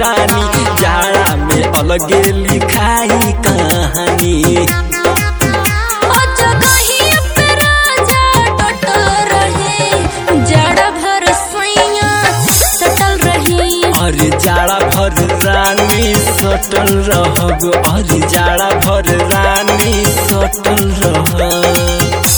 रानी जाड़ा में अलगे लिखाई कहानी। अरे जाड़ा भर रानी सटल रहब, अरे जाड़ा भर रानी सटल रहब।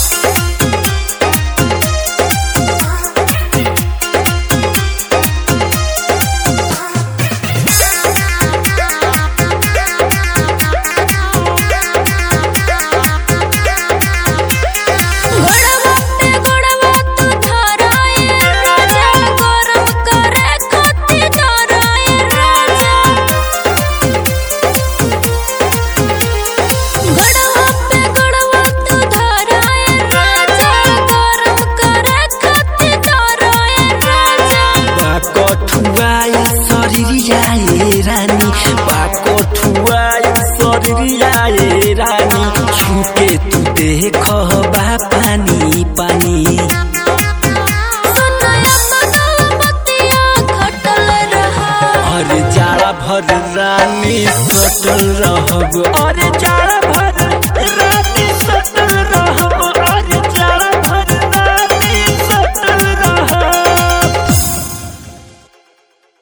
रानी पाकोठुआई शरीरियाए रानी छुके तू देख बा पानी पानी। अरे जाड़ा भर रानी सटल रहब, अरे जाड़ा